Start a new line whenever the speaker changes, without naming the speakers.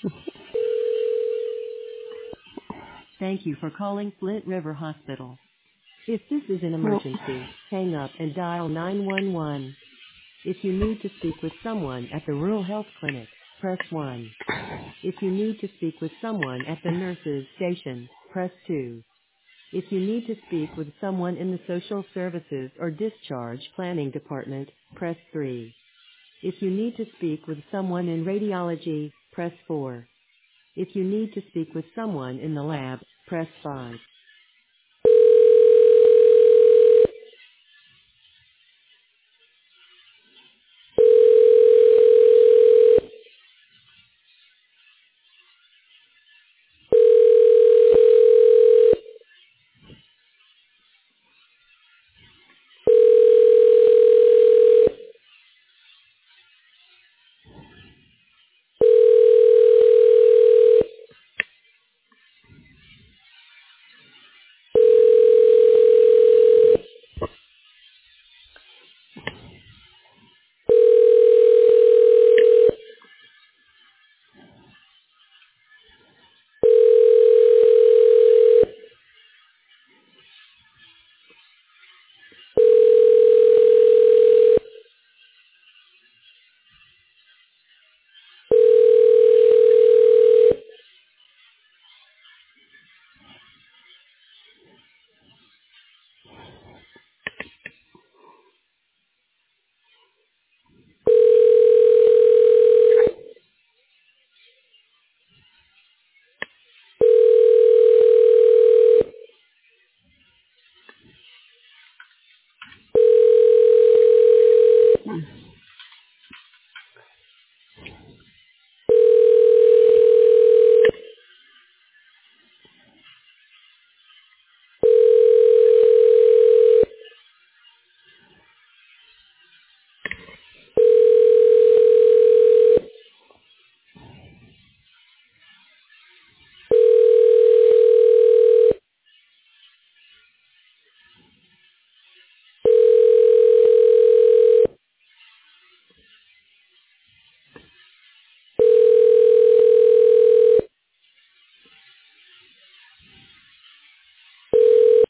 Thank you for calling Flint River Hospital. If this is an
Nope.
emergency, hang up and dial 911. If you need to speak with someone at the Rural Health Clinic, press 1. If you need to speak with someone at the nurses station, press 2. If you need to speak with someone in the social services or discharge planning department, press 3. If you need to speak with someone in radiology, press 4. If you need to speak with someone in the lab, press 5.